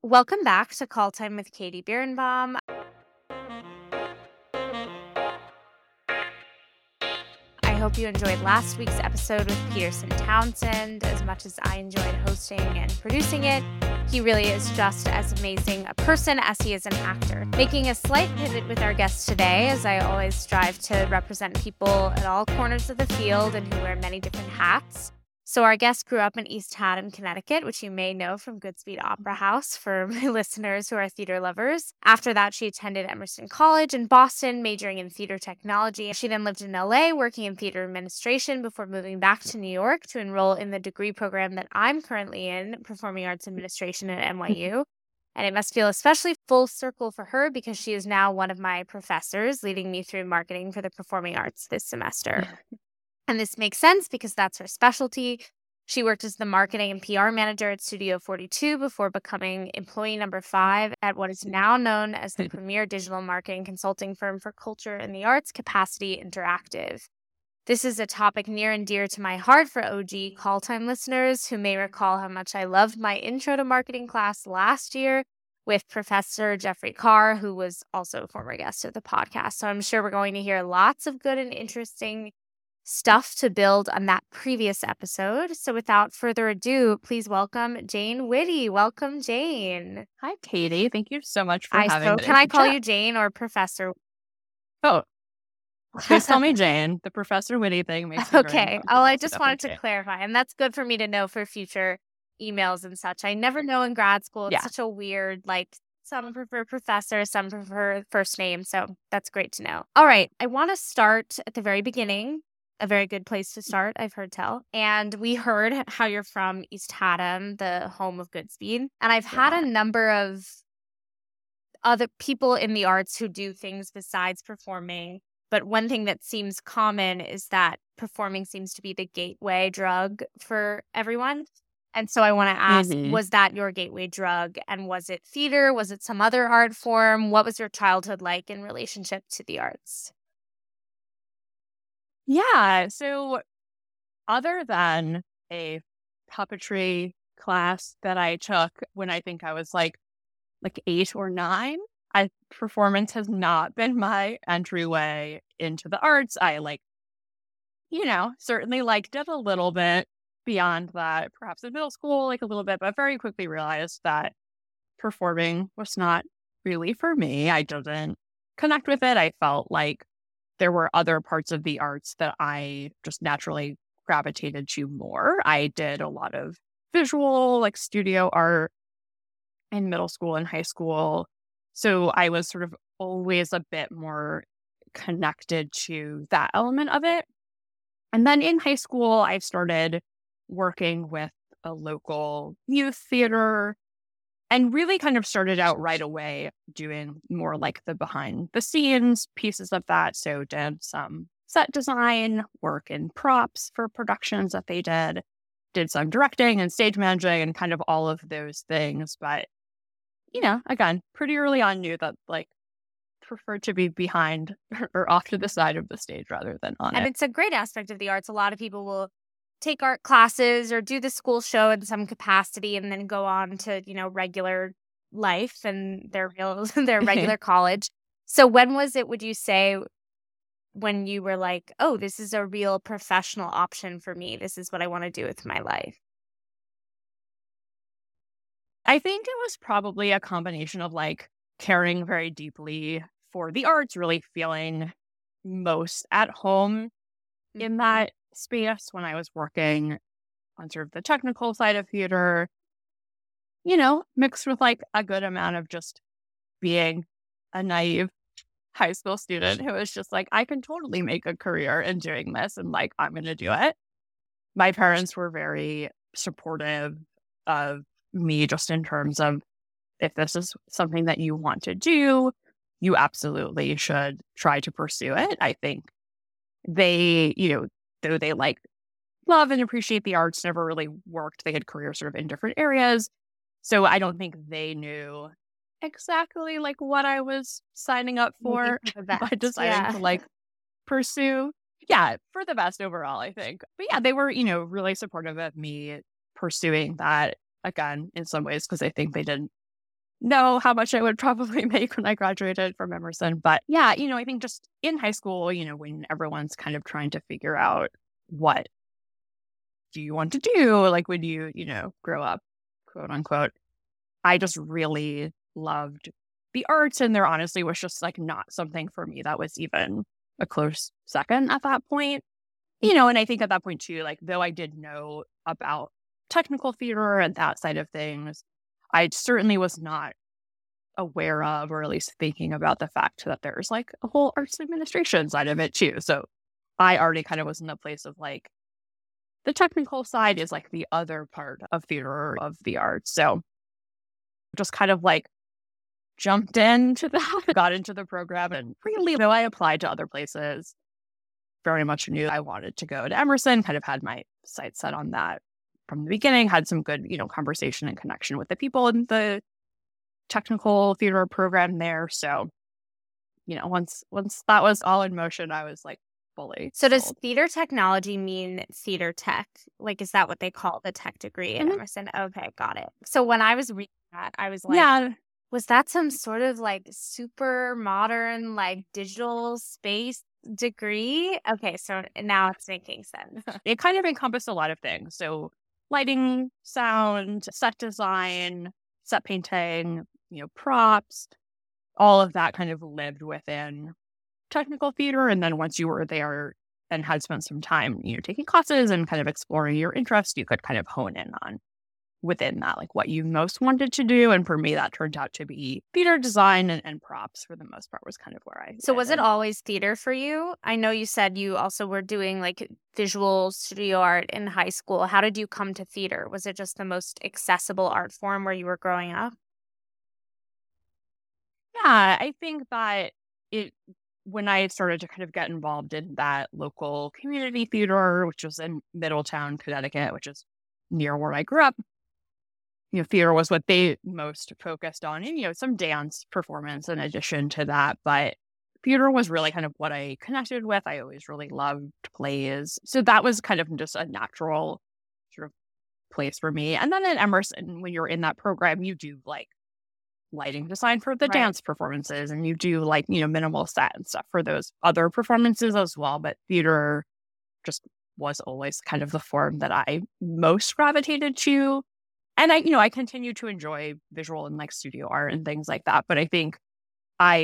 Welcome back to Call Time with Katie Birnbaum. I hope you enjoyed last week's episode with Peterson Townsend as much as I enjoyed hosting and producing it. He really is just as amazing a person as he is an actor. Making a slight pivot with our guest today, as I always strive to represent people at all corners of the field and who wear many different hats. So our guest grew up in East Haddam, Connecticut, which you may know from Goodspeed Opera House for my listeners who are theater lovers. After that, she attended Emerson College in Boston, majoring in theater technology. She then lived in LA, working in theater administration before moving back to New York to enroll in the degree program that I'm currently in, Performing Arts Administration at NYU. And it must feel especially full circle for her because she is now one of my professors, leading me through marketing for the performing arts this semester. And this makes sense because that's her specialty. She worked as the marketing and PR manager at Studio 42 before becoming employee number 5 at what is now known as the premier digital marketing consulting firm for culture and the arts, Capacity Interactive. This is a topic near and dear to my heart for OG Call Time listeners who may recall how much I loved my intro to marketing class last year with Professor Jeffrey Carr, who was also a former guest of the podcast. So I'm sure we're going to hear lots of good and interesting stuff to build on that previous episode. So without further ado, please welcome Jane Whitty. Welcome, Jane. Hi, Katie. Thank you so much for having me. Can I call you Jane or Professor? Oh, please call me Jane. The Professor Whitty thing makes me okay. I just wanted to clarify, and that's good for me to know for future emails and such. I never know in grad school. It's such a weird, some prefer professor, some prefer first name. So that's great to know. All right. I want to start at the very beginning. A very good place to start, I've heard tell. And we heard how you're from East Haddam, the home of Goodspeed. And I've had a number of other people in the arts who do things besides performing. But one thing that seems common is that performing seems to be the gateway drug for everyone. And so I want to ask, was that your gateway drug? And was it theater? Was it some other art form? What was your childhood like in relationship to the arts? Yeah. So other than a puppetry class that I took when I think I was like 8 or 9, performance has not been my entryway into the arts. I certainly liked it a little bit beyond that, perhaps in middle school, a little bit, but very quickly realized that performing was not really for me. I didn't connect with it. I felt like there were other parts of the arts that I just naturally gravitated to more. I did a lot of visual, studio art in middle school and high school. So I was sort of always a bit more connected to that element of it. And then in high school, I started working with a local youth theater and really kind of started out right away doing more the behind the scenes pieces of that. So did some set design, work in props for productions that they did some directing and stage managing and kind of all of those things. But, again, pretty early on knew that preferred to be behind or off to the side of the stage rather than on it. And it's a great aspect of the arts. A lot of people will take art classes or do the school show in some capacity and then go on to, regular life and their regular college. So when was it, would you say, when you were like, oh, this is a real professional option for me? This is what I want to do with my life. I think it was probably a combination of caring very deeply for the arts, really feeling most at home in that space when I was working on sort of the technical side of theater, mixed with a good amount of just being a naive high school student who was just I can totally make a career in doing this and I'm going to do it. My parents were very supportive of me just in terms of, if this is something that you want to do, you absolutely should try to pursue it. I think they, though they love and appreciate the arts, never really worked. They had careers sort of in different areas. So I don't think they knew exactly what I was signing up for by deciding to pursue. Yeah, for the best overall, I think. But yeah, they were, really supportive of me pursuing that, again, in some ways, because I think they didn't know how much I would probably make when I graduated from Emerson. But yeah, I think just in high school, when everyone's kind of trying to figure out what do you want to do, like when you grow up, quote unquote, I just really loved the arts. And there honestly was just like not something for me that was even a close second at that point. And I think at that point too, like though I did know about technical theater and that side of things, I certainly was not aware of, or at least thinking about the fact that there's like a whole arts administration side of it too. So I already kind of was in a place of like the technical side is like the other part of theater, of the arts. So just kind of like jumped into that, got into the program, and really, though I applied to other places, very much knew I wanted to go to Emerson, kind of had my sights set on that from the beginning, had some good, conversation and connection with the people in the technical theater program there. So, once that was all in motion, I was like fully So does sold. theater technology mean theater tech? Like, is that what they call the tech degree at Emerson? Okay, got it. So when I was reading that, I was like, Yeah. was that some sort of like super modern, like digital space degree? Okay, so now it's making sense. It kind of encompassed a lot of things. So lighting, sound, set design, set painting, props, all of that kind of lived within technical theater. And then once you were there and had spent some time, taking classes and kind of exploring your interests, you could kind of hone in on within that, like what you most wanted to do. And for me, that turned out to be theater design and props for the most part was kind of where I So was it landed. always theater for you? I know you said you also were doing like visual studio art in high school. How did you come to theater? Was it just the most accessible art form where you were growing up? Yeah, I think that when I started to kind of get involved in that local community theater, which was in Middletown, Connecticut, which is near where I grew up, theater was what they most focused on, and, some dance performance in addition to that. But theater was really kind of what I connected with. I always really loved plays. So that was kind of just a natural sort of place for me. And then at Emerson, when you're in that program, you do like lighting design for the Right. dance performances, and you do like, minimal set and stuff for those other performances as well. But theater just was always kind of the form that I most gravitated to. And I continue to enjoy visual and like studio art and things like that. But I think I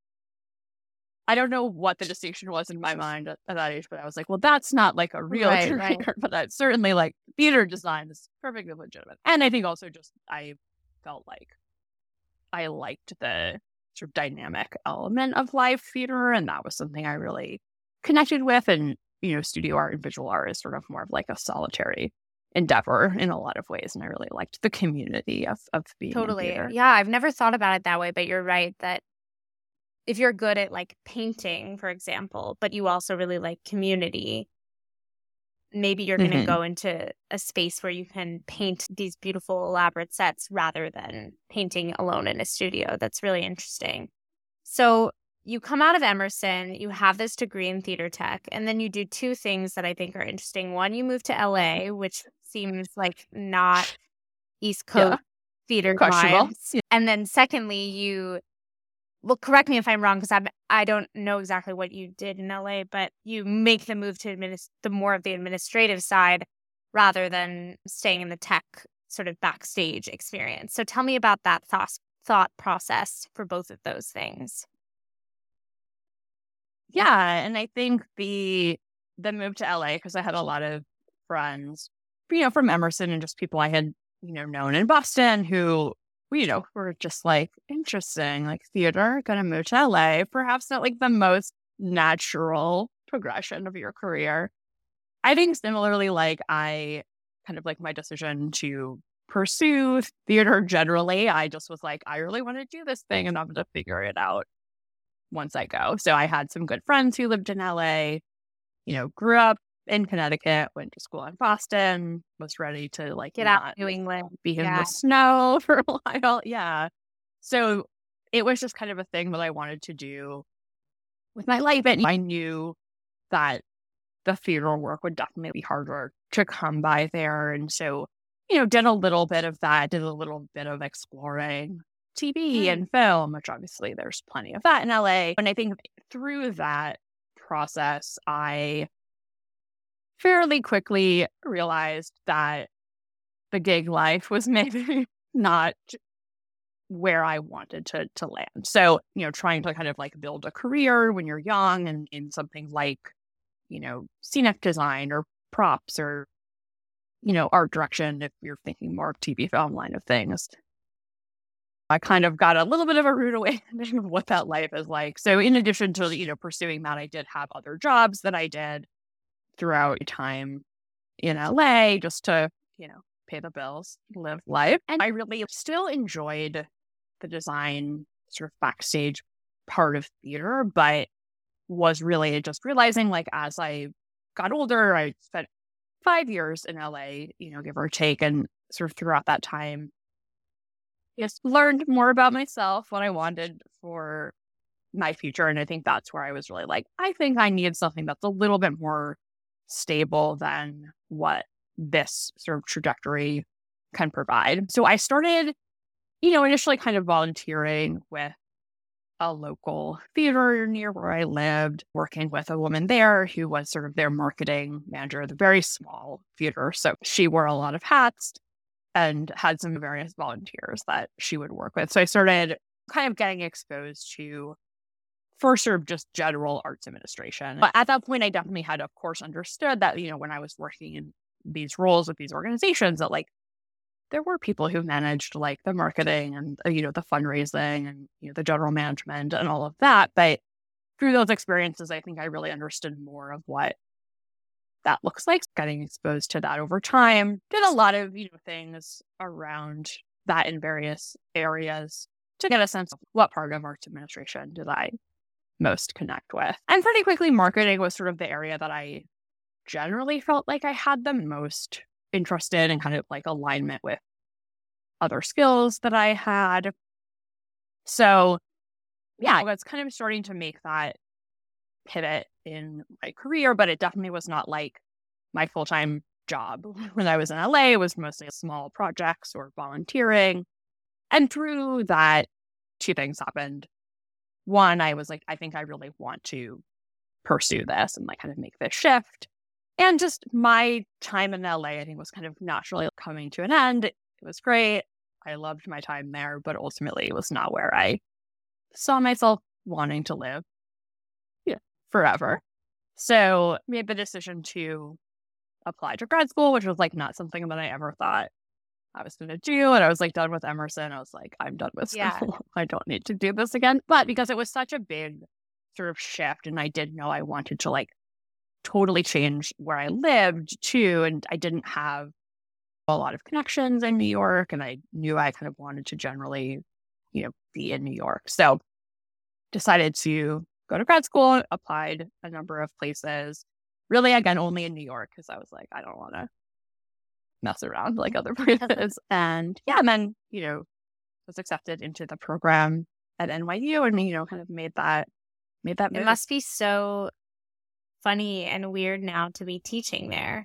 don't know what the distinction was in my mind at that age, but I was like, well, that's not like a real Right, career, right. but that's certainly like theater design is perfectly legitimate. And I think also just I felt like I liked the sort of dynamic element of live theater, and that was something I really connected with. And, studio art and visual art is sort of more of like a solitary endeavor in a lot of ways. And I really liked the community of being in Totally. theater. Yeah, I've never thought about it that way, but you're right that if you're good at like painting, for example, but you also really like community, maybe you're going to go into a space where you can paint these beautiful, elaborate sets rather than painting alone in a studio. That's really interesting. So you come out of Emerson, you have this degree in theater tech, and then you do two things that I think are interesting. One, you move to LA, which seems like not East Coast theater Questionable. vibes. And then secondly, well, correct me if I'm wrong, because I don't know exactly what you did in LA, but you make the move to the more of the administrative side rather than staying in the tech sort of backstage experience. So tell me about that thought process for both of those things. Yeah, and I think the move to LA, because I had a lot of friends, from Emerson and just people I had, known in Boston who, were just like, interesting, like theater, gonna move to LA, perhaps not like the most natural progression of your career. I think similarly, like I kind of like my decision to pursue theater generally, I just was like, I really want to do this thing and I'm going to figure it out once I go. So I had some good friends who lived in LA, grew up in Connecticut, went to school in Boston, was ready to like Get out not of New England. be in the snow for a while. Yeah. So it was just kind of a thing that I wanted to do with my life. And I knew that the theater work would definitely be harder to come by there. And so, did a little bit of that, did a little bit of exploring TV and film, which obviously there's plenty of that in LA. And I think through that process, I fairly quickly realized that the gig life was maybe not where I wanted to land. So, trying to kind of like build a career when you're young and in something like, scenic design or props or, art direction, if you're thinking more of TV film line of things. I kind of got a little bit of a rude awakening of what that life is like. So in addition to, pursuing that, I did have other jobs that I did throughout time in LA just to, pay the bills, live life. And I really still enjoyed the design sort of backstage part of theater, but was really just realizing like as I got older, I spent 5 years in LA, give or take. And sort of throughout that time, just learned more about myself, what I wanted for my future. And I think that's where I was really like, I think I need something that's a little bit more stable than what this sort of trajectory can provide. So I started, initially kind of volunteering with a local theater near where I lived, working with a woman there who was sort of their marketing manager of the very small theater. So she wore a lot of hats and had some various volunteers that she would work with. So I started kind of getting exposed to first sort of just general arts administration. But at that point, I definitely had, of course, understood that, when I was working in these roles with these organizations, that like there were people who managed like the marketing and, the fundraising and, the general management and all of that. But through those experiences, I think I really understood more of what that looks like. Getting exposed to that over time, did a lot of things around that in various areas to get a sense of what part of arts administration did I most connect with. And pretty quickly, marketing was sort of the area that I generally felt like I had the most interest in and kind of like alignment with other skills that I had. So yeah, I was kind of starting to make that pivot in my career, but it definitely was not like my full-time job. When I was in LA, it was mostly small projects or volunteering. And through that, two things happened. One, I was like, I think I really want to pursue this and like kind of make this shift. And just my time in LA, I think, was kind of naturally coming to an end. It was great. I loved my time there, but ultimately it was not where I saw myself wanting to live forever. So made the decision to apply to grad school, which was like not something that I ever thought I was going to do. And I was like done with Emerson. I was like, I'm done with school. Yeah. I don't need to do this again. But because it was such a big sort of shift and I did know I wanted to like totally change where I lived too. And I didn't have a lot of connections in New York. And I knew I kind of wanted to generally, be in New York. So decided to go to grad school, applied a number of places, really, again, only in New York, because I was like, I don't want to mess around like other places. And yeah, and then, was accepted into the program at NYU and, kind of made that move. It must be so funny and weird now to be teaching there.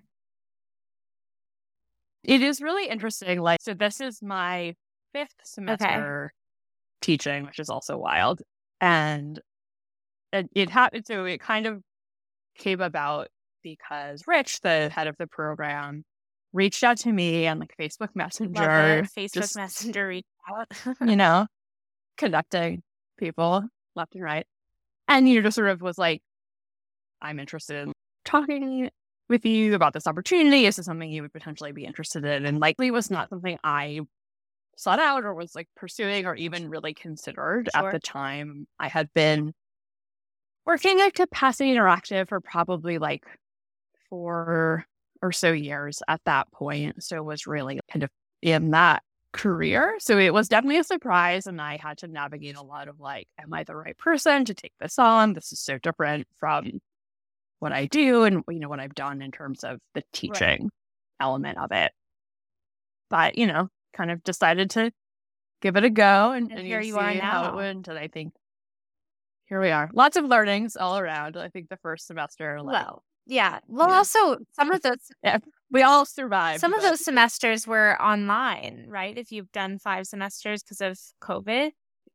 It is really interesting. Like, so this is my 5th semester teaching, which is also wild. And it happened. So it kind of came about because Rich, the head of the program, reached out to me on like Facebook Messenger. Facebook Messenger reached out. Connecting people left and right. And just sort of was like, I'm interested in talking with you about this opportunity. Is this something you would potentially be interested in? And likely was not something I sought out or was like pursuing or even really considered at the time. I had been working at Capacity Interactive for probably like 4 or so years at that point. So it was really kind of in that career. So it was definitely a surprise. And I had to navigate a lot of like, am I the right person to take this on? This is so different from what I do and, what I've done in terms of the teaching element of it. But, kind of decided to give it a go and here you are now. How it went. And I think here we are. Lots of learnings all around. I think the first semester. Also some of those We all survived. Some of those semesters were online, right? If you've done 5 semesters because of COVID.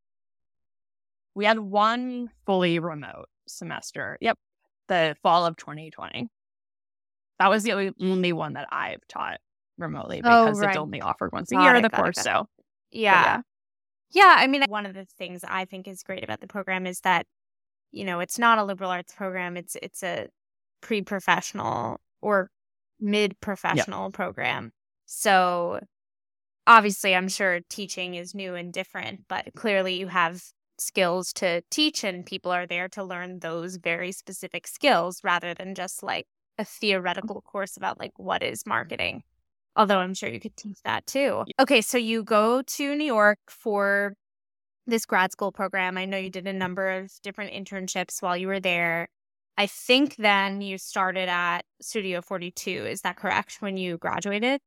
We had one fully remote semester. Yep. The fall of 2020. That was the only one that I've taught remotely because it's only offered once a year, the course. So, yeah. Yeah. I mean, one of the things I think is great about the program is that, it's not a liberal arts program. It's a pre-professional or mid-professional program. So obviously, I'm sure teaching is new and different, but clearly you have skills to teach and people are there to learn those very specific skills rather than just like a theoretical course about like what is marketing. Although I'm sure you could teach that too. Okay, so you go to New York for this grad school program. I know you did a number of different internships while you were there. I think then you started at Studio 42. Is that correct, when you graduated?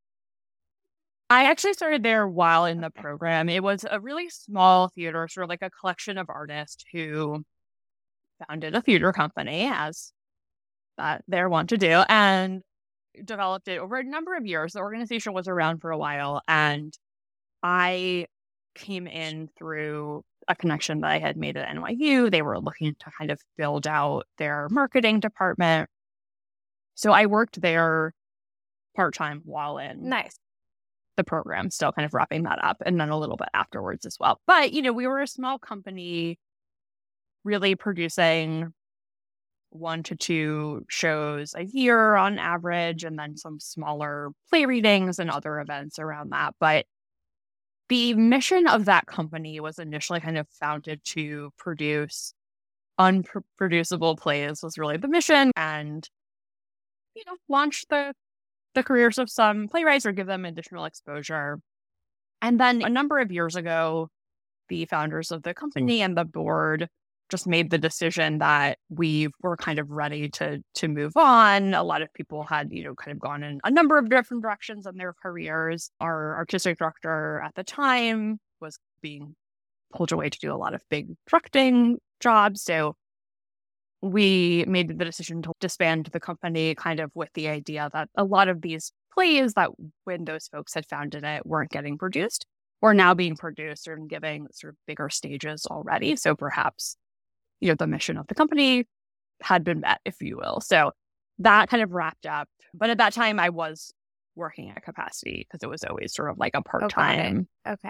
I actually started there while in the program. It was a really small theater, sort of like a collection of artists who founded a theater company, as they're wont to do, and developed it over a number of years. The organization was around for a while, and I came in through a connection that I had made at NYU. They were looking to kind of build out their marketing department. So I worked there part-time while in the program, still kind of wrapping that up, and then a little bit afterwards as well. But, we were a small company really producing 1 to 2 shows a year on average, and then some smaller play readings and other events around that. But the mission of that company was initially kind of founded to produce unproducible plays was really the mission, and, launch the careers of some playwrights or give them additional exposure. And then a number of years ago, the founders of the company and the board just made the decision that we were kind of ready to move on. A lot of people had, kind of gone in a number of different directions in their careers. Our artistic director at the time was being pulled away to do a lot of big directing jobs. So we made the decision to disband the company, kind of with the idea that a lot of these plays that when those folks had founded it weren't getting produced were now being produced and giving sort of bigger stages already. So perhaps, the mission of the company had been met, if you will. So that kind of wrapped up. But at that time, I was working at capacity because it was always sort of like a part-time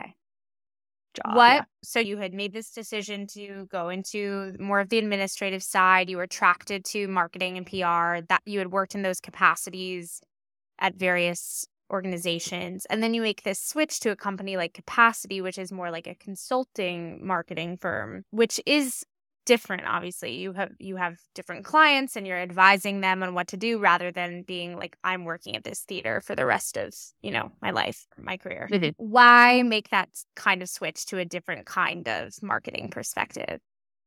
job. So you had made this decision to go into more of the administrative side. You were attracted to marketing and PR, that you had worked in those capacities at various organizations. And then you make this switch to a company like Capacity, which is more like a consulting marketing firm, which is different. Obviously, you have different clients and you're advising them on what to do rather than being like, I'm working at this theater for the rest of, my life, my career. Mm-hmm. Why make that kind of switch to a different kind of marketing perspective?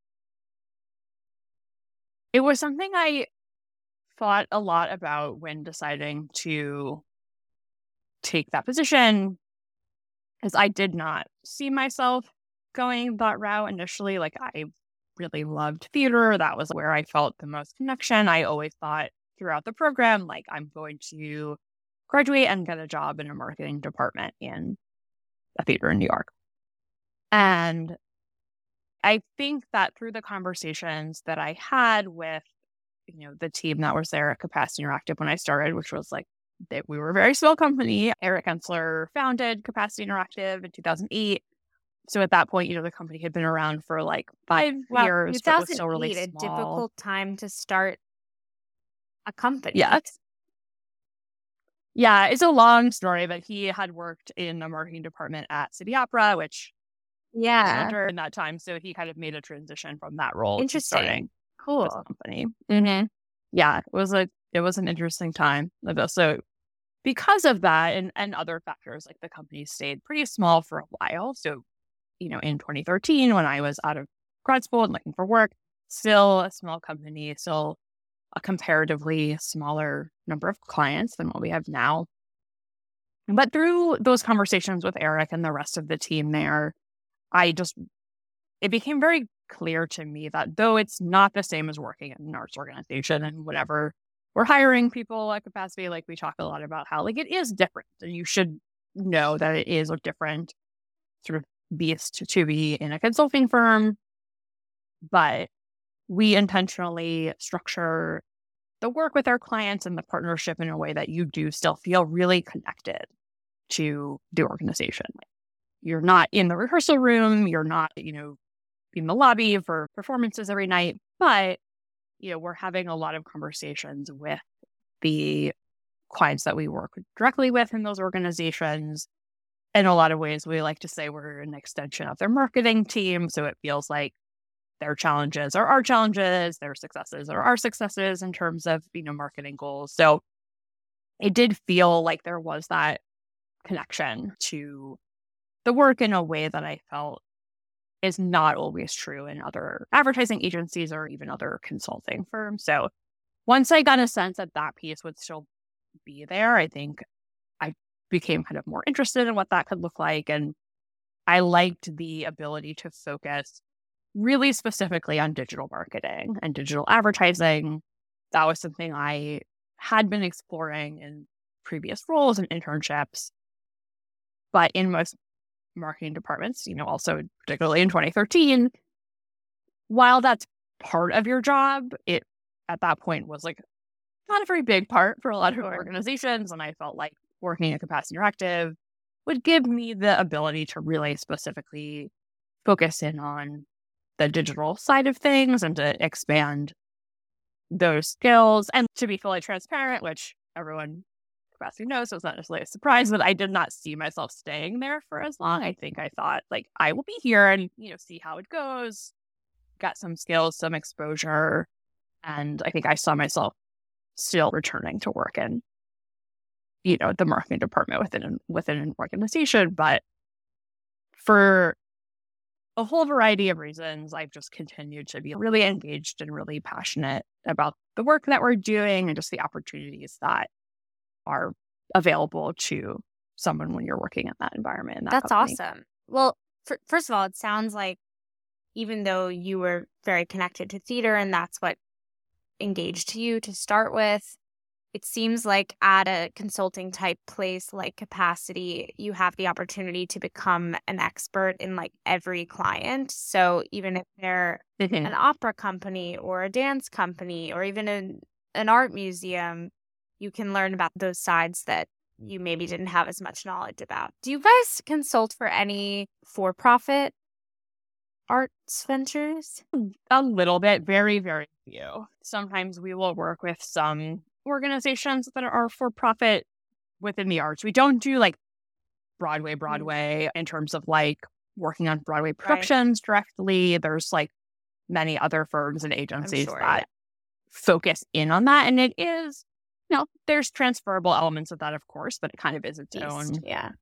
It was something I thought a lot about when deciding to take that position, because I did not see myself going that route initially. Like, I really loved theater. That was where I felt the most connection. I always thought throughout the program, like, I'm going to graduate and get a job in a marketing department in a theater in New York. And I think that through the conversations that I had with, the team that was there at Capacity Interactive when I started, which was like, we were a very small company. Eric Ensler founded Capacity Interactive in 2008. So at that point, the company had been around for like 5 years, but was still really small. A difficult time to start a company. Yeah, it's a long story, but he had worked in the marketing department at City Opera, which under in that time. So he kind of made a transition from that role to starting this company. Mm-hmm. Yeah, it was an interesting time. So because of that and other factors, like the company stayed pretty small for a while. So, in 2013, when I was out of grad school and looking for work, still a small company, still a comparatively smaller number of clients than what we have now. But through those conversations with Eric and the rest of the team there, it became very clear to me that though it's not the same as working in an arts organization and whatever we're hiring people at Capacity, like we talk a lot about how like it is different, and you should know that it is a different sort of beast to be in a consulting firm. But we intentionally structure the work with our clients and the partnership in a way that you do still feel really connected to the organization. You're not in the rehearsal room, you're not, in the lobby for performances every night, but, we're having a lot of conversations with the clients that we work directly with in those organizations. In a lot of ways, we like to say we're an extension of their marketing team. So it feels like their challenges are our challenges, their successes are our successes in terms of, marketing goals. So it did feel like there was that connection to the work in a way that I felt is not always true in other advertising agencies or even other consulting firms. So once I got a sense that that piece would still be there, I think I became kind of more interested in what that could look like. And I liked the ability to focus really specifically on digital marketing and digital advertising. That was something I had been exploring in previous roles and internships. But in most marketing departments, also particularly in 2013, while that's part of your job, it at that point was like not a very big part for a lot of organizations. And I felt like working at Capacity Interactive would give me the ability to really specifically focus in on the digital side of things and to expand those skills. And to be fully transparent, which everyone Capacity knows, so it's not necessarily a surprise, but I did not see myself staying there for as long. I think I thought like I will be here and, see how it goes, got some skills, some exposure. And I think I saw myself still returning to work in, the marketing department within an organization. But for a whole variety of reasons, I've just continued to be really engaged and really passionate about the work that we're doing and just the opportunities that are available to someone when you're working in that environment. That's awesome. Well, first of all, it sounds like even though you were very connected to theater and that's what engaged you to start with, it seems like at a consulting type place like Capacity, you have the opportunity to become an expert in like every client. So even if they're an opera company or a dance company or even an art museum, you can learn about those sides that you maybe didn't have as much knowledge about. Do you guys consult for any for-profit arts ventures? A little bit, very, very few. Sometimes we will work with some organizations that are for-profit within the arts. We don't do like Broadway in terms of like working on Broadway productions directly. There's like many other firms and agencies that focus in on that. And it is, there's transferable elements of that, of course, but it kind of is its own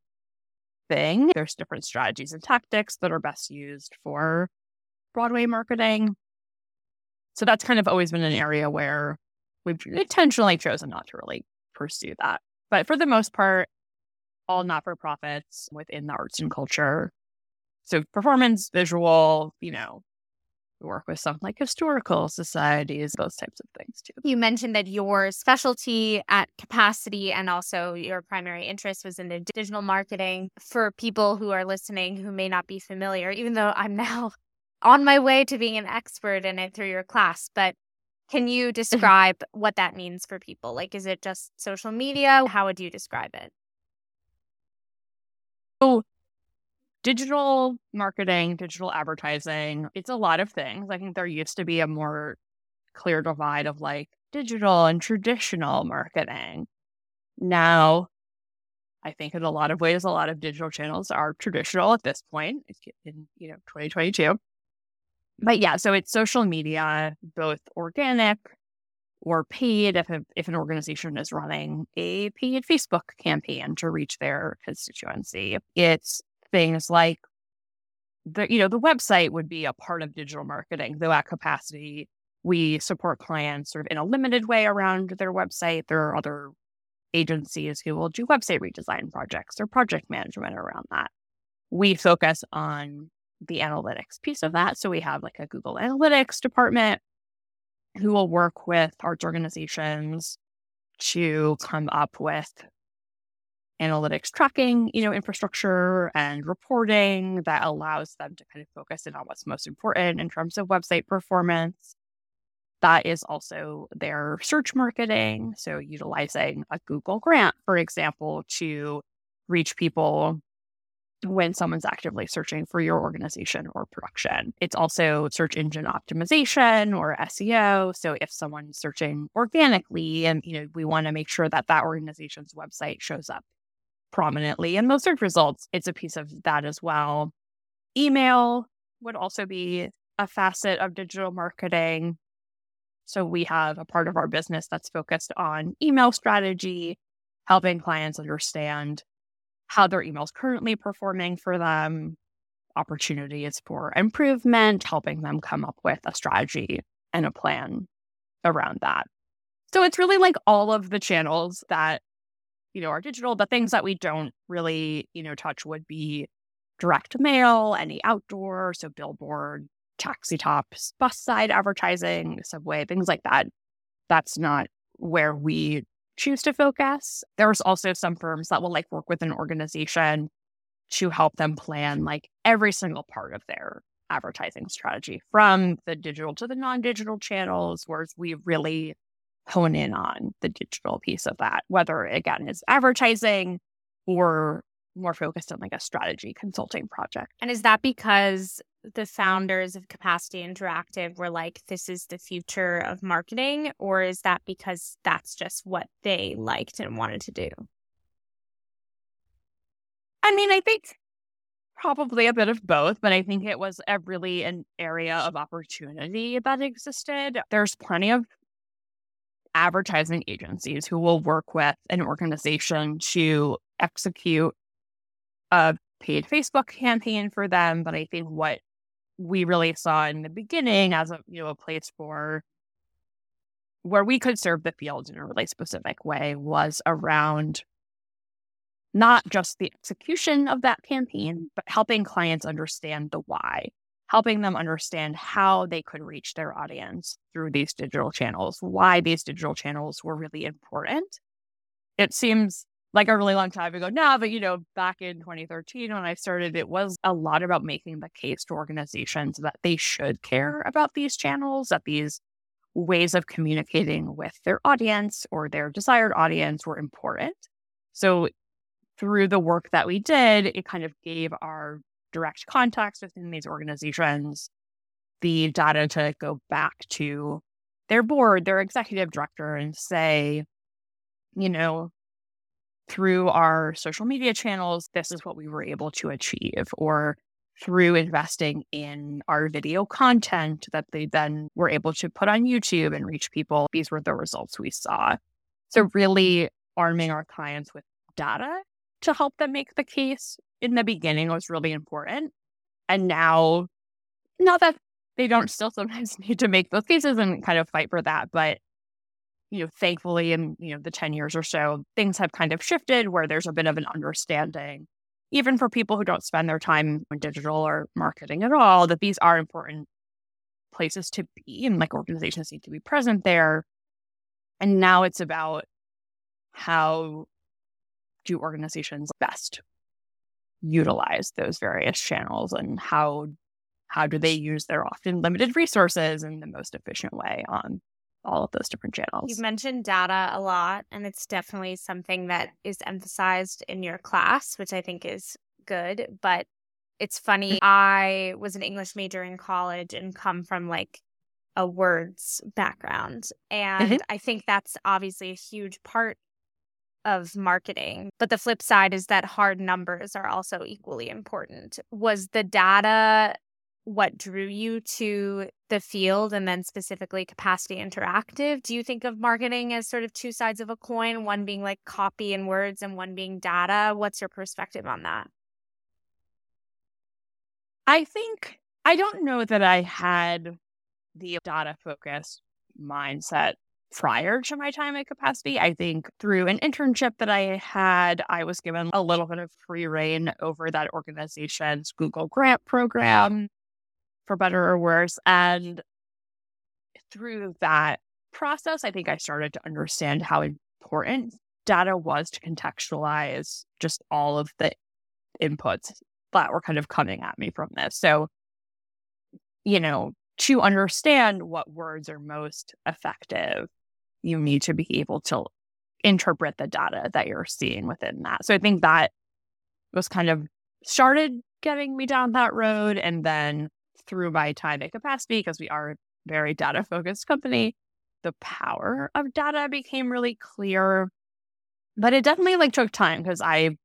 thing. There's different strategies and tactics that are best used for Broadway marketing. So that's kind of always been an area where we've intentionally chosen not to really pursue that. But for the most part, all not-for-profits within the arts and culture. So performance, visual, we work with some like historical societies, those types of things too. You mentioned that your specialty at Capacity and also your primary interest was in the digital marketing. For people who are listening who may not be familiar, even though I'm now on my way to being an expert in it through your class, but can you describe what that means for people? Like, is it just social media? How would you describe it? So digital marketing, digital advertising, it's a lot of things. I think there used to be a more clear divide of like digital and traditional marketing. Now, I think in a lot of ways, a lot of digital channels are traditional at this point in 2022. But yeah, so it's social media, both organic or paid. If an organization is running a paid Facebook campaign to reach their constituency, it's things like the website would be a part of digital marketing. Though at Capacity, we support clients sort of in a limited way around their website. There are other agencies who will do website redesign projects or project management around that. We focus on the analytics piece of that. So we have like a Google Analytics department who will work with arts organizations to come up with analytics tracking, infrastructure and reporting that allows them to kind of focus in on what's most important in terms of website performance. That is also their search marketing. So utilizing a Google grant, for example, to reach people when someone's actively searching for your organization or production. It's also search engine optimization or SEO. So if someone's searching organically and, we want to make sure that that organization's website shows up prominently in those search results, it's a piece of that as well. Email would also be a facet of digital marketing. So we have a part of our business that's focused on email strategy, helping clients understand how their email is currently performing for them, opportunities for improvement, helping them come up with a strategy and a plan around that. So it's really like all of the channels that, are digital. The things that we don't really, touch would be direct mail, any outdoor, so billboard, taxi tops, bus side advertising, subway, things like that. That's not where we choose to focus. There's also some firms that will work with an organization to help them plan every single part of their advertising strategy, from the digital to the non-digital channels, whereas we really hone in on the digital piece of that, whether again is advertising or more focused on a strategy consulting project. And is that because the founders of Capacity Interactive were like, this is the future of marketing? Or is that because that's just what they liked and wanted to do? I think probably a bit of both, but I think it was really an area of opportunity that existed. There's plenty of advertising agencies who will work with an organization to execute a paid Facebook campaign for them. But I think what we really saw in the beginning as a place for where we could serve the field in a really specific way was around not just the execution of that campaign, but helping clients understand the why, helping them understand how they could reach their audience through these digital channels, why these digital channels were really important. It seems like a really long time ago now, but back in 2013 when I started, it was a lot about making the case to organizations that they should care about these channels, that these ways of communicating with their audience or their desired audience were important. So through the work that we did, it kind of gave our direct contacts within these organizations the data to go back to their board, their executive director, and say, through our social media channels, this is what we were able to achieve, or through investing in our video content that they then were able to put on YouTube and reach people, these were the results we saw. So really arming our clients with data to help them make the case in the beginning was really important. And now, not that they don't still sometimes need to make those cases and kind of fight for that, but thankfully in, the 10 years or so, things have kind of shifted where there's a bit of an understanding, even for people who don't spend their time in digital or marketing at all, that these are important places to be and organizations need to be present there. And now it's about how do organizations best utilize those various channels and how do they use their often limited resources in the most efficient way on all of those different channels. You've mentioned data a lot, and it's definitely something that is emphasized in your class, which I think is good. But it's funny, I was an English major in college and come from a words background. And I think that's obviously a huge part of marketing. But the flip side is that hard numbers are also equally important. Was the data what drew you to the field, and then specifically Capacity Interactive? Do you think of marketing as sort of two sides of a coin, one being copy and words and one being data? What's your perspective on that? I think, I don't know that I had the data focused mindset prior to my time at Capacity. I think through an internship that I had, I was given a little bit of free reign over that organization's Google grant program, for better or worse. And through that process, I think I started to understand how important data was to contextualize just all of the inputs that were kind of coming at me from this. So, to understand what words are most effective, you need to be able to interpret the data that you're seeing within that. So I think that was kind of started getting me down that road. And then through my time at Capacity, because we are a very data-focused company, the power of data became really clear. But it definitely took time because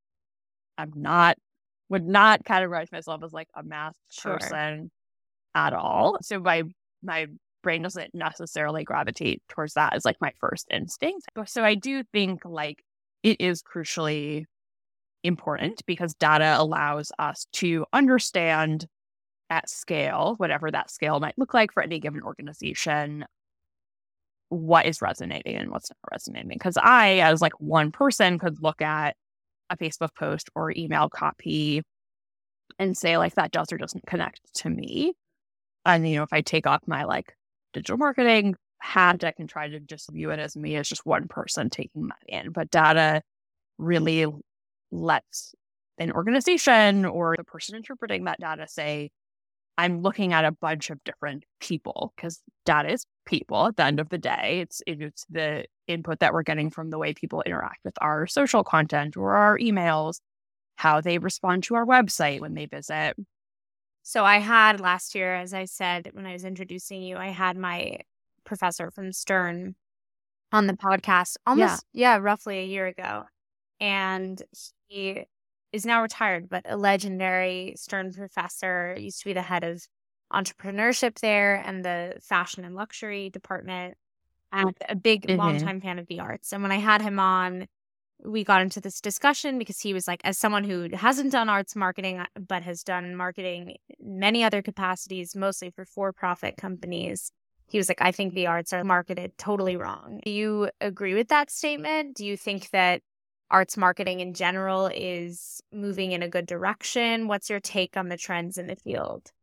would not categorize myself as a math person at all. So my brain doesn't necessarily gravitate towards that as my first instinct. So I do think it is crucially important because data allows us to understand at scale, whatever that scale might look like for any given organization, what is resonating and what's not resonating. Because I, as one person, could look at a Facebook post or email copy and say that does or doesn't connect to me. And, if I take off my digital marketing hat, I can try to just view it as me as just one person taking that in. But data really lets an organization or the person interpreting that data say, I'm looking at a bunch of different people, because data is people at the end of the day. It's the input that we're getting from the way people interact with our social content or our emails, how they respond to our website when they visit. So I had last year, as I said, when I was introducing you, I had my professor from Stern on the podcast roughly a year ago. And he is now retired, but a legendary Stern professor, used to be the head of entrepreneurship there and the fashion and luxury department, and a big longtime fan of the arts. And when I had him on, we got into this discussion because he was as someone who hasn't done arts marketing, but has done marketing in many other capacities, mostly for for-profit companies. He was I think the arts are marketed totally wrong. Do you agree with that statement? Do you think that arts marketing in general is moving in a good direction? What's your take on the trends in the field?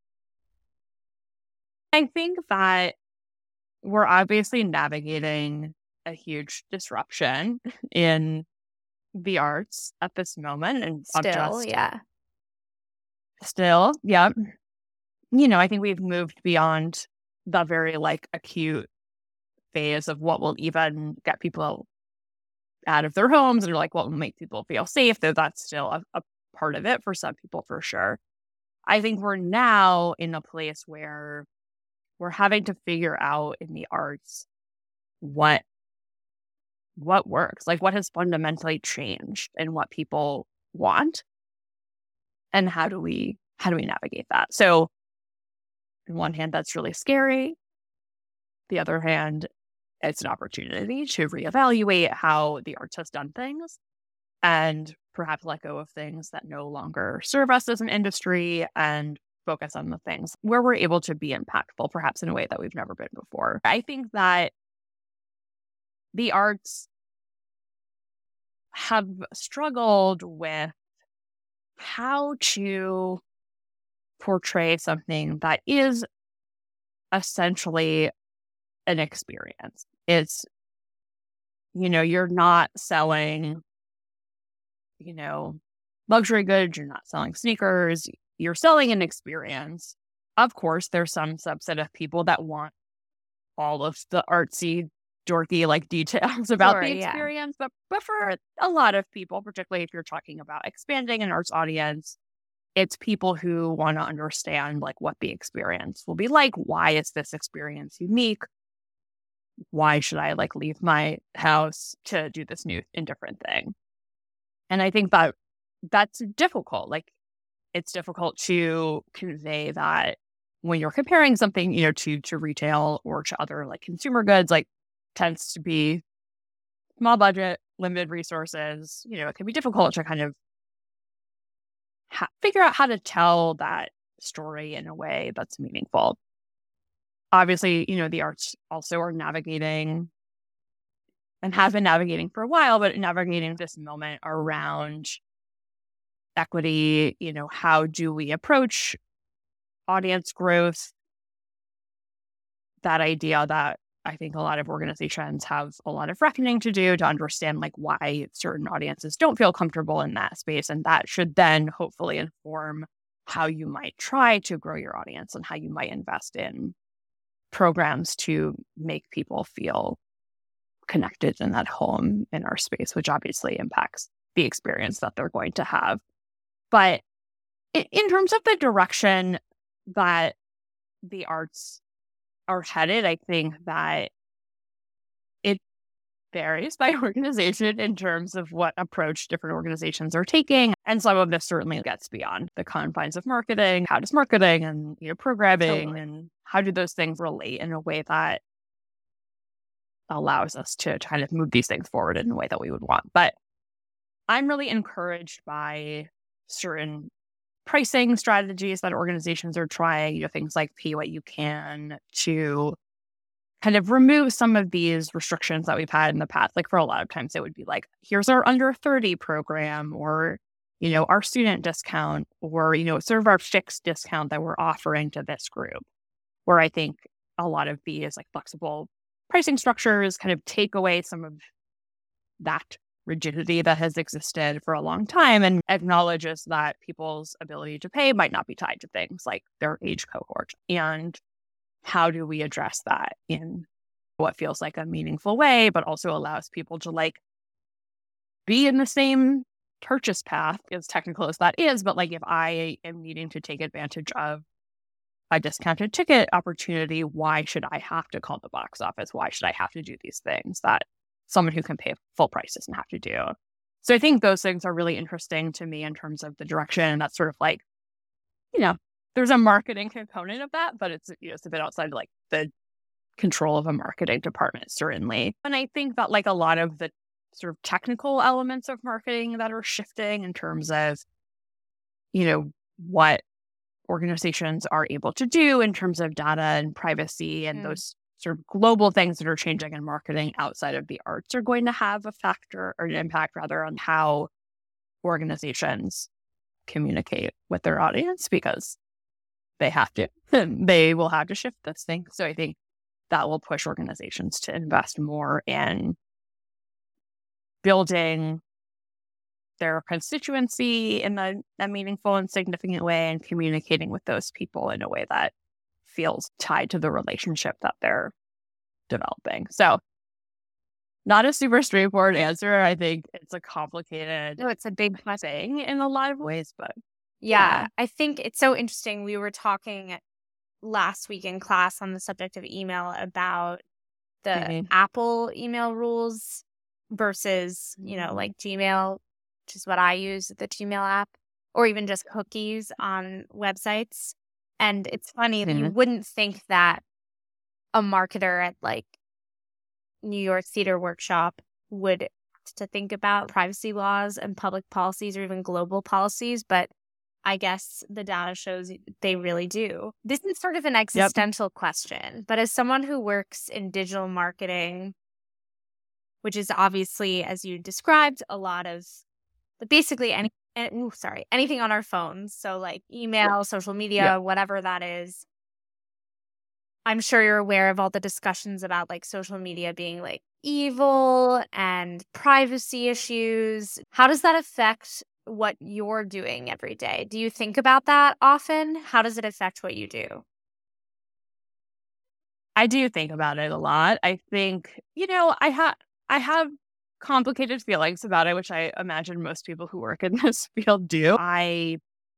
I think that we're obviously navigating a huge disruption in the arts at this moment. And Still, yeah. I think we've moved beyond the very acute phase of what will even get people out of their homes and what will make people feel safe, though that's still a part of it for some people, for sure. I think we're now in a place where we're having to figure out in the arts what works, what has fundamentally changed and what people want, and how do we navigate that. So on one hand, that's really scary. The other hand, it's an opportunity to reevaluate how the arts has done things and perhaps let go of things that no longer serve us as an industry and focus on the things where we're able to be impactful, perhaps in a way that we've never been before. I think that the arts have struggled with how to portray something that is essentially an experience. It's, you're not selling, luxury goods, you're not selling sneakers, you're selling an experience. Of course, there's some subset of people that want all of the artsy, dorky details about the experience. Yeah. But for a lot of people, particularly if you're talking about expanding an arts audience, it's people who want to understand what the experience will be like. Why is this experience unique? Why should I leave my house to do this new and different thing? And I think that that's difficult. It's difficult to convey that when you're comparing something, to retail or to other consumer goods, tends to be small budget, limited resources. It can be difficult to kind of figure out how to tell that story in a way that's meaningful. Obviously, the arts also are navigating and have been navigating for a while, but navigating this moment around equity. How do we approach audience growth? That idea that I think a lot of organizations have a lot of reckoning to do to understand like why certain audiences don't feel comfortable in that space. And that should then hopefully inform how you might try to grow your audience and how you might invest in programs to make people feel connected and at home in our space, which obviously impacts the experience that they're going to have. But in terms of the direction that the arts are headed, I think that it varies by organization in terms of what approach different organizations are taking. And some of this certainly gets beyond the confines of marketing. How does marketing and programming and how do those things relate in a way that allows us to kind of move these things forward in a way that we would want? But I'm really encouraged by certain pricing strategies that organizations are trying, things like pay what you can, to kind of remove some of these restrictions that we've had in the past. Like for a lot of times it would be like, here's our under 30 program, or, our student discount, or, sort of our fixed discount that we're offering to this group. Where I think a lot of these like flexible pricing structures kind of take away some of that rigidity that has existed for a long time and acknowledges that people's ability to pay might not be tied to things like their age cohort. And how do we address that in what feels like a meaningful way, but also allows people to like be in the same purchase path, as technical as that is. But like if I am needing to take advantage of a discounted ticket opportunity, why should I have to call the box office? Why should I have to do these things that someone who can pay full price doesn't have to do? So I think those things are really interesting to me in terms of the direction. That's sort of like, there's a marketing component of that, but it's it's a bit outside like the control of a marketing department, certainly. And I think that like a lot of the sort of technical elements of marketing that are shifting in terms of, what organizations are able to do in terms of data and privacy and those sort of global things that are changing in marketing outside of the arts are going to have a factor or an impact rather on how organizations communicate with their audience, because they have to. They will have to shift this thing. So I think that will push organizations to invest more in building their constituency in a meaningful and significant way and communicating with those people in a way that feels tied to the relationship that they're developing. So not a super straightforward answer. I think it's a complicated No, it's a big thing in a lot of ways, but yeah, I think it's so interesting. We were talking last week in class on the subject of email about the Apple email rules versus, like Gmail, which is what I use, the Gmail app, or even just cookies on websites. And it's funny, you wouldn't think that a marketer at like New York Theater Workshop would have to think about privacy laws and public policies or even global policies, but I guess the data shows they really do. This is sort of an existential question, but as someone who works in digital marketing, which is obviously, as you described, a lot of basically anything on our phones. So like email, social media, whatever that is. I'm sure you're aware of all the discussions about like social media being like evil and privacy issues. How does that affect what you're doing every day? Do you think about that often? How does it affect what you do? I do think about it a lot. I think, I have complicated feelings about it, which I imagine most people who work in this field do. I,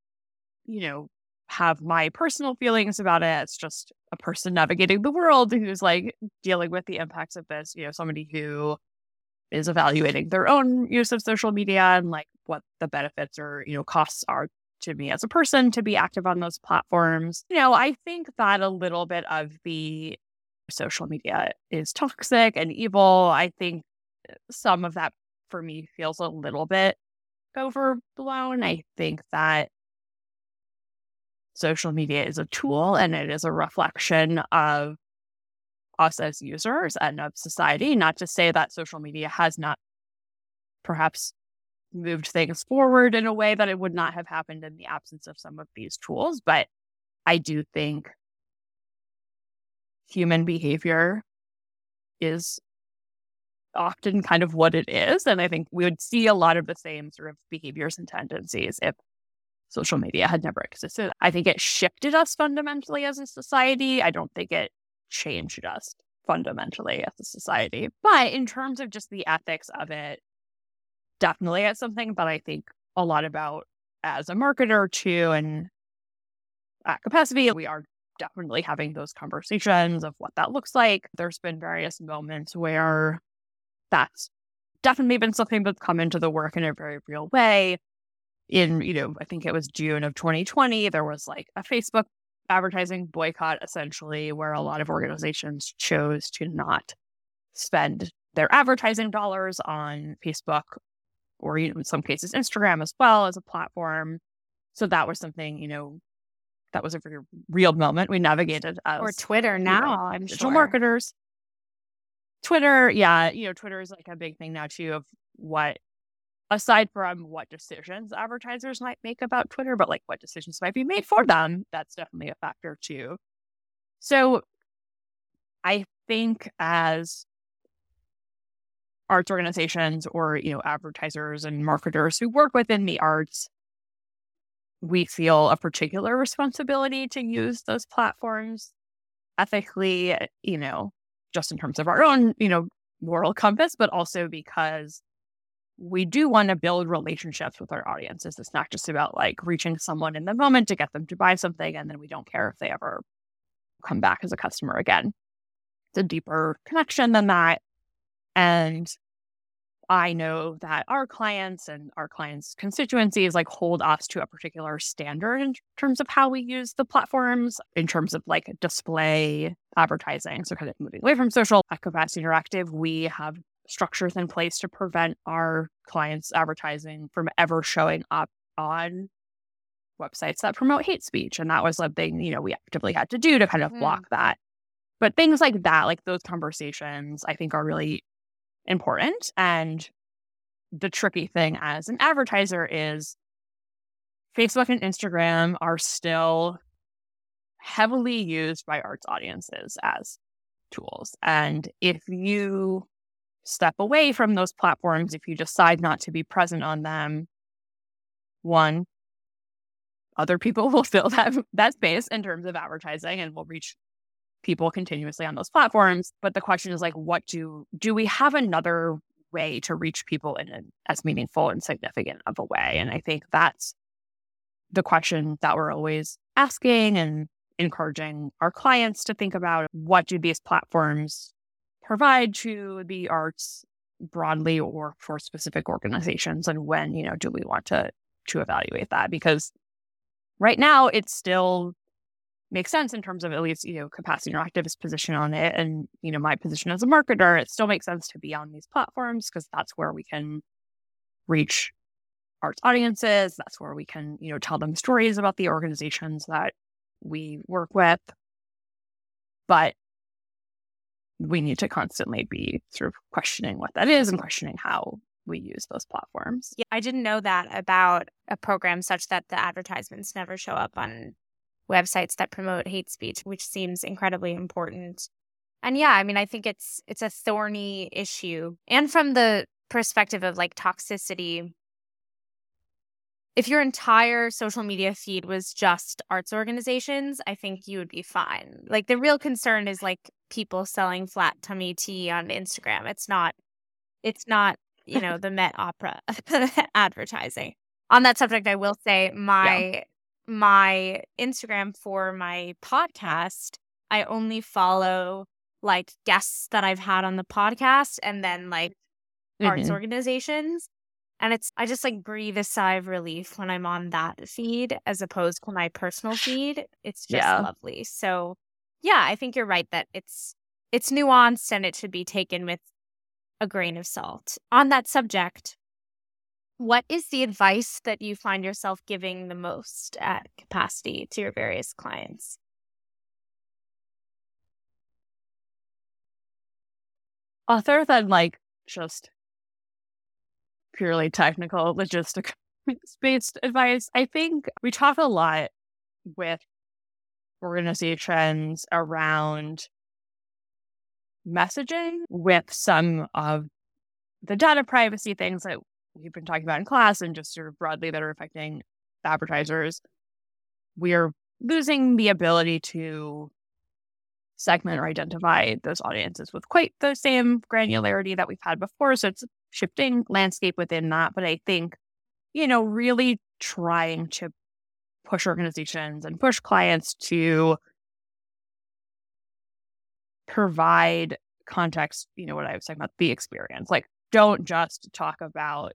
have my personal feelings about it. It's just a person navigating the world who's like dealing with the impacts of this, somebody who is evaluating their own use of social media and like what the benefits or, costs are to me as a person to be active on those platforms. I think that a little bit of the social media is toxic and evil. I think some of that for me feels a little bit overblown. I think that social media is a tool and it is a reflection of us as users and of society. Not to say that social media has not perhaps moved things forward in a way that it would not have happened in the absence of some of these tools. But I do think human behavior is often kind of what it is. And I think we would see a lot of the same sort of behaviors and tendencies if social media had never existed. I think it shifted us fundamentally as a society. I don't think it changed us fundamentally as a society. But in terms of just the ethics of it, definitely it's something that I think a lot about as a marketer too. And at Capacity, we are definitely having those conversations of what that looks like. There's been various moments where that's definitely been something that's come into the work in a very real way. In, I think it was June of 2020, there was like a Facebook advertising boycott, essentially, where a lot of organizations chose to not spend their advertising dollars on Facebook or, in some cases, Instagram as well as a platform. So that was something, that was a very real moment we navigated as, or Twitter now, I'm digital sure. marketers. Twitter, yeah, Twitter is like a big thing now too of what, aside from what decisions advertisers might make about Twitter, but like what decisions might be made for them, that's definitely a factor too. So I think as arts organizations or, advertisers and marketers who work within the arts, we feel a particular responsibility to use those platforms ethically, just in terms of our own, moral compass, but also because we do want to build relationships with our audiences. It's not just about like reaching someone in the moment to get them to buy something, and then we don't care if they ever come back as a customer again. It's a deeper connection than that. And I know that our clients and our clients' constituencies like hold us to a particular standard in terms of how we use the platforms, in terms of like display advertising. So kind of moving away from social. At Capacity Interactive, we have structures in place to prevent our clients' advertising from ever showing up on websites that promote hate speech. And that was something, we actively had to do to kind of block that. But things like that, like those conversations, I think are really important. And the tricky thing as an advertiser is Facebook and Instagram are still heavily used by arts audiences as tools. And if you step away from those platforms, if you decide not to be present on them, one, other people will fill that space in terms of advertising and will reach people continuously on those platforms. But the question is like, what do we have another way to reach people in as meaningful and significant of a way? And I think that's the question that we're always asking and encouraging our clients to think about. What do these platforms provide to the arts broadly or for specific organizations? And when, do we want to evaluate that? Because right now it still makes sense in terms of at least, Capacity Interactive's position on it and, my position as a marketer. It still makes sense to be on these platforms because that's where we can reach arts audiences. That's where we can, tell them stories about the organizations that we work with. But we need to constantly be sort of questioning what that is and questioning how we use those platforms. Yeah, I didn't know that about a program such that the advertisements never show up on websites that promote hate speech, which seems incredibly important. And yeah, I mean, I think it's a thorny issue. And from the perspective of like toxicity, if your entire social media feed was just arts organizations, I think you would be fine. Like the real concern is like people selling flat tummy tea on Instagram. It's not, the Met Opera advertising. On that subject, I will say my Instagram for my podcast, I only follow like guests that I've had on the podcast and then like arts organizations. And I just like breathe a sigh of relief when I'm on that feed as opposed to my personal feed. It's just lovely. So yeah, I think you're right that it's nuanced and it should be taken with a grain of salt. On that subject, what is the advice that you find yourself giving the most at Capacity to your various clients? Other than like just purely technical, logistics-based advice, I think we talk a lot with organizations around messaging with some of the data privacy things that we've been talking about in class and just sort of broadly that are affecting advertisers. We are losing the ability to segment or identify those audiences with quite the same granularity that we've had before. So it's a shifting landscape within that. But I think, really trying to push organizations and push clients to provide context, what I was talking about, the experience. Like, don't just talk about,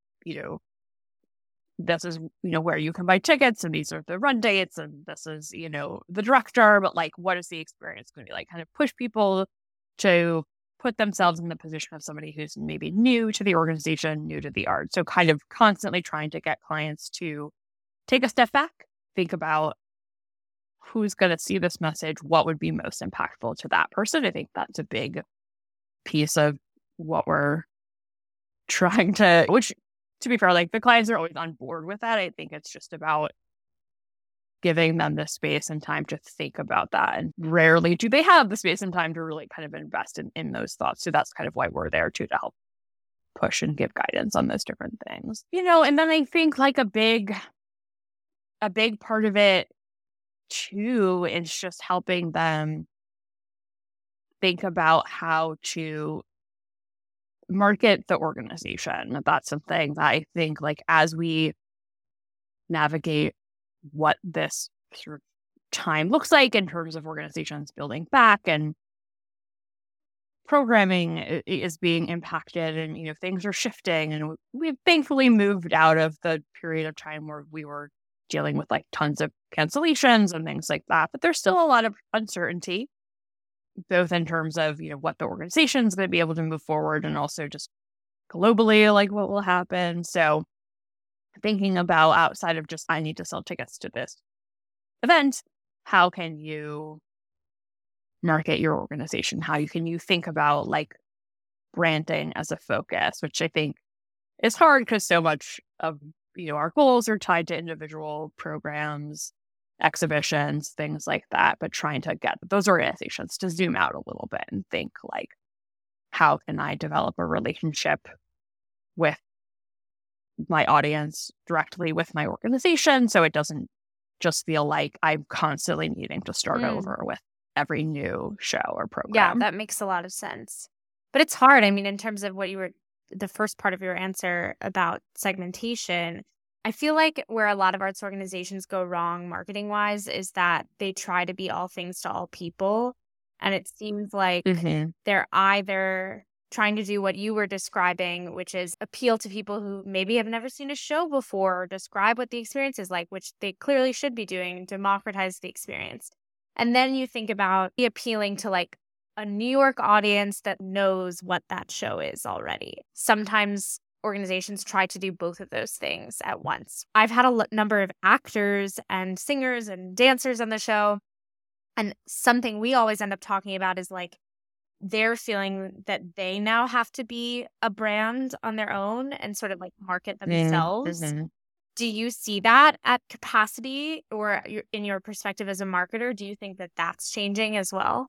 this is, where you can buy tickets and these are the run dates and this is, the director, but like, what is the experience going to be like? Kind of push people to put themselves in the position of somebody who's maybe new to the organization, new to the art. So kind of constantly trying to get clients to take a step back, think about who's going to see this message, what would be most impactful to that person. I think that's a big piece of what we're trying to, which to be fair, like the clients are always on board with that. I think it's just about giving them the space and time to think about that. And rarely do they have the space and time to really kind of invest in those thoughts. So that's kind of why we're there too, to help push and give guidance on those different things. And then I think like a big part of it too is just helping them think about how to market the organization. That's something that I think, like, as we navigate what this sort of time looks like in terms of organizations building back and programming is being impacted and, things are shifting. And we've thankfully moved out of the period of time where we were dealing with like tons of cancellations and things like that. But there's still a lot of uncertainty, both in terms of, what the organization's going to be able to move forward and also just globally, like what will happen. So thinking about outside of just, I need to sell tickets to this event, how can you market your organization? How can you think about like branding as a focus, which I think is hard because so much of, our goals are tied to individual programs, exhibitions, things like that, but trying to get those organizations to zoom out a little bit and think like, how can I develop a relationship with my audience directly with my organization so it doesn't just feel like I'm constantly needing to start over with every new show or program. Yeah, that makes a lot of sense. But it's hard. I mean, in terms of the first part of your answer about segmentation, I feel like where a lot of arts organizations go wrong marketing wise is that they try to be all things to all people. And it seems like they're either trying to do what you were describing, which is appeal to people who maybe have never seen a show before or describe what the experience is like, which they clearly should be doing, democratize the experience. And then you think about the appealing to like a New York audience that knows what that show is already. Sometimes organizations try to do both of those things at once. I've had a number of actors and singers and dancers on the show. And something we always end up talking about is like they're feeling that they now have to be a brand on their own and sort of like market themselves. Do you see that at capacity or in your perspective as a marketer? Do you think that that's changing as well?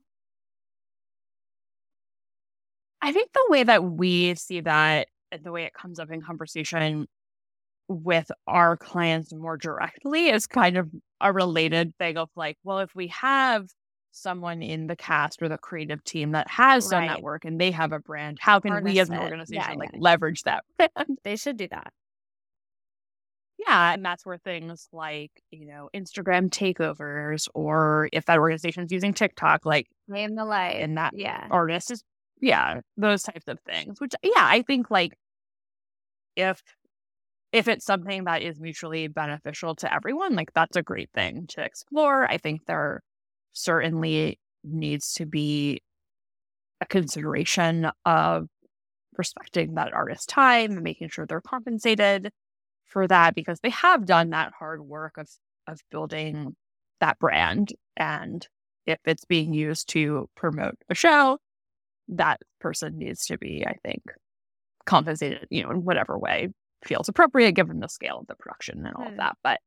I think the way that we see that, the way it comes up in conversation with our clients more directly is kind of a related thing of like, well, if we have someone in the cast or the creative team that has done that work and they have a brand, how can we as an organization leverage that brand? They should do that. Yeah, and that's where things like, Instagram takeovers, or if that organization's using TikTok, like in the light, and that artist is, those types of things. Which, I think like if it's something that is mutually beneficial to everyone, like that's a great thing to explore. I think there certainly needs to be a consideration of respecting that artist's time and making sure they're compensated for that, because they have done that hard work of building that brand. And if it's being used to promote a show, that person needs to be, I think, compensated, in whatever way feels appropriate given the scale of the production and all of that. But,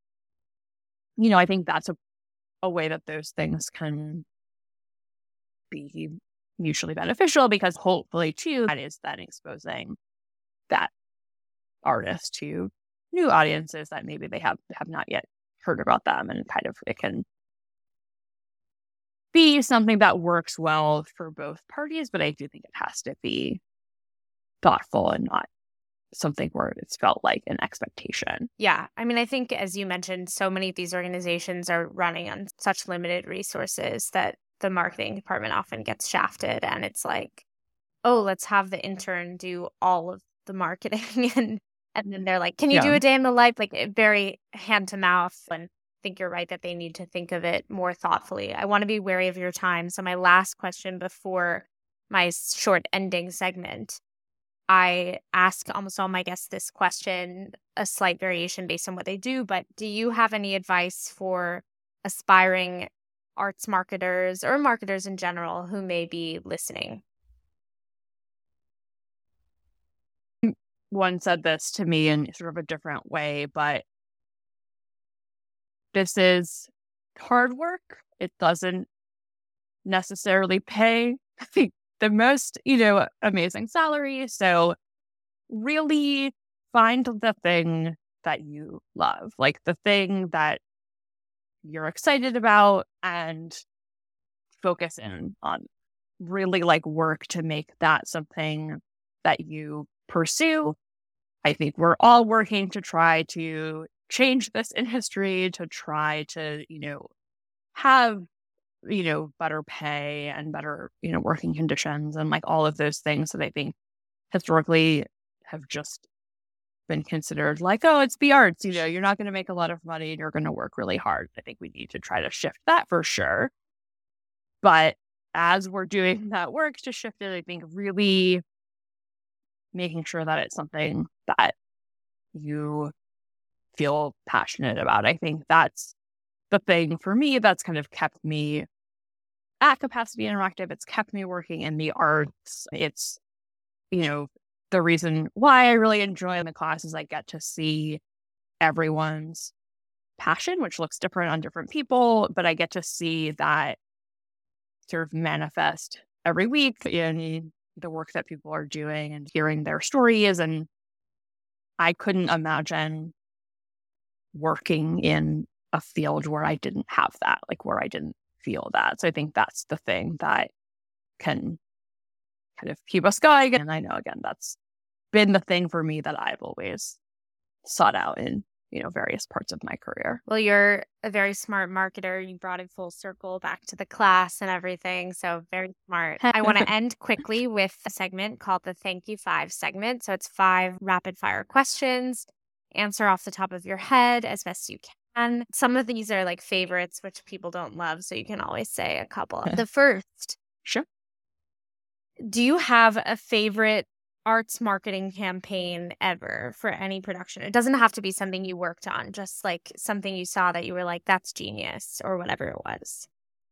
I think that's a way that those things can be mutually beneficial because hopefully too, that is then exposing that artist to new audiences that maybe they have not yet heard about them, and kind of it can be something that works well for both parties, but I do think it has to be thoughtful and not something where it's felt like an expectation. Yeah. I mean, I think, as you mentioned, so many of these organizations are running on such limited resources that the marketing department often gets shafted. And it's like, oh, let's have the intern do all of the marketing. And then they're like, can you do a day in the life? Like, very hand to mouth. And I think you're right that they need to think of it more thoughtfully. I want to be wary of your time. So my last question before my short ending segment, I ask almost all my guests this question, a slight variation based on what they do, but do you have any advice for aspiring arts marketers or marketers in general who may be listening? One said this to me in sort of a different way, but this is hard work. It doesn't necessarily pay the most, amazing salary. So really find the thing that you love, like the thing that you're excited about, and focus in on really like work to make that something that you pursue. I think we're all working to try to change this industry, to try to, have better pay and better, working conditions and like all of those things that I think historically have just been considered like, oh, it's the arts, you're not going to make a lot of money and you're going to work really hard. I think we need to try to shift that for sure. But as we're doing that work to shift it, I think really making sure that it's something that you feel passionate about. I think that's the thing for me that's kind of kept me at Capacity Interactive. It's kept me working in the arts. It's, the reason why I really enjoy the classes. I get to see everyone's passion, which looks different on different people, but I get to see that sort of manifest every week in the work that people are doing and hearing their stories. And I couldn't imagine working in a field where I didn't have that, like where I didn't feel that. So I think that's the thing that can kind of keep us going. And I know, again, that's been the thing for me that I've always sought out in, various parts of my career. Well, you're a very smart marketer. You brought it full circle back to the class and everything. So very smart. I want to end quickly with a segment called the Thank You 5 segment. So it's 5 rapid fire questions. Answer off the top of your head as best you can. Some of these are like favorites, which people don't love. So you can always say a couple. The first. Sure. Do you have a favorite arts marketing campaign ever for any production? It doesn't have to be something you worked on, just like something you saw that you were like, that's genius, or whatever it was.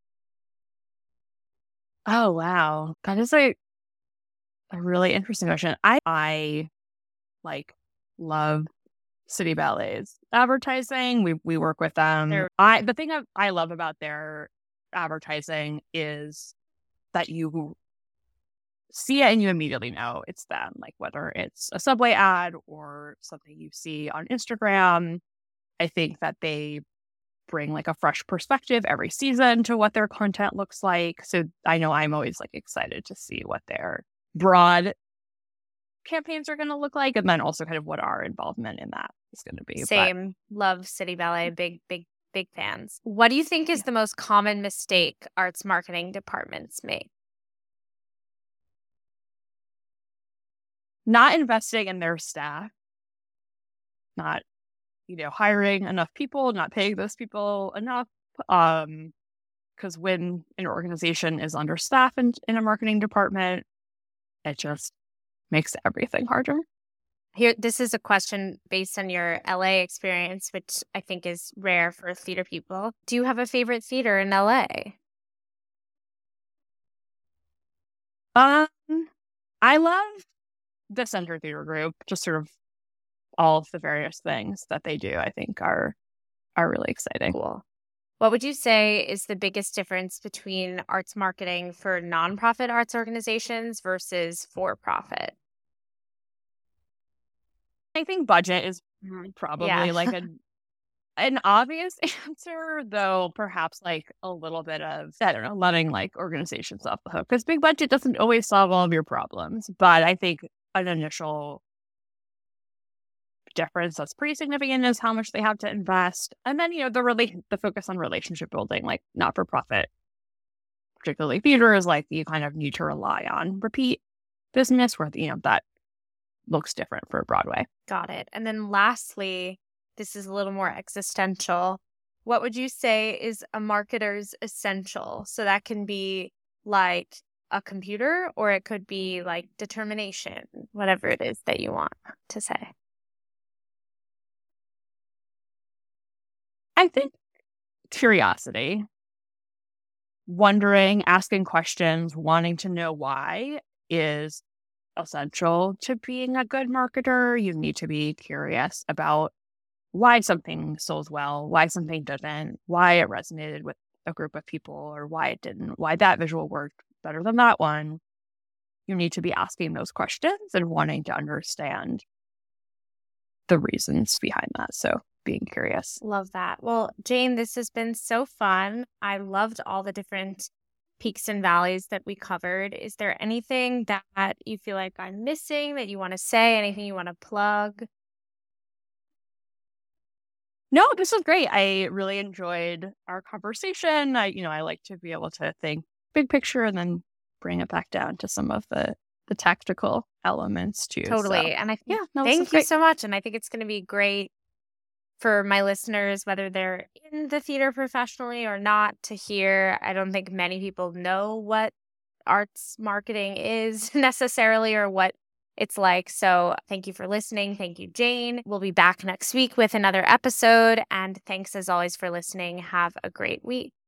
Oh, wow. That is a really interesting question. I like love City Ballet's advertising. We work with them. The thing I love about their advertising is that you see it and you immediately know it's them, like whether it's a Subway ad or something you see on Instagram. I think that they bring like a fresh perspective every season to what their content looks like. So I know I'm always like excited to see what their broad campaigns are going to look like, and then also kind of what our involvement in that is going to be. Same. Love City Ballet. Big fans. What do you think is the most common mistake arts marketing departments make? Not investing in their staff, not, hiring enough people, not paying those people enough. Because when an organization is understaffed in a marketing department, it just makes everything harder. Here, this is a question based on your LA experience, which I think is rare for theater people. Do you have a favorite theater in LA? I love the Center Theater Group, just sort of all of the various things that they do, I think are really exciting. Cool. What would you say is the biggest difference between arts marketing for nonprofit arts organizations versus for profit? I think budget is Yeah. probably like an obvious answer, though perhaps like a little bit of, I don't know, letting like organizations off the hook. Because big budget doesn't always solve all of your problems. But I think an initial difference that's pretty significant is how much they have to invest. And then, the focus on relationship building, like not for profit, particularly theater, is like you kind of need to rely on repeat business where, that looks different for Broadway. Got it. And then lastly, this is a little more existential. What would you say is a marketer's essential? So that can be like a computer, or it could be like determination, whatever it is that you want to say. I think curiosity, wondering, asking questions, wanting to know why is essential to being a good marketer. You need to be curious about why something sold well, why something didn't, why it resonated with a group of people, or why it didn't, why that visual worked better than that one. You need to be asking those questions and wanting to understand the reasons behind that. So being curious. Love that. Well, Jane, this has been so fun. I loved all the different peaks and valleys that we covered. Is there anything that you feel like I'm missing that you want to say? Anything you want to plug? No, this was great. I really enjoyed our conversation. I like to be able to think big picture and then bring it back down to some of the tactical elements too. Totally. So, And I yeah, no, thank you so much. And I think it's going to be great for my listeners, whether they're in the theater professionally or not, to hear. I don't think many people know what arts marketing is necessarily or what it's like. So thank you for listening. Thank you, Jane. We'll be back next week with another episode. And thanks as always for listening. Have a great week.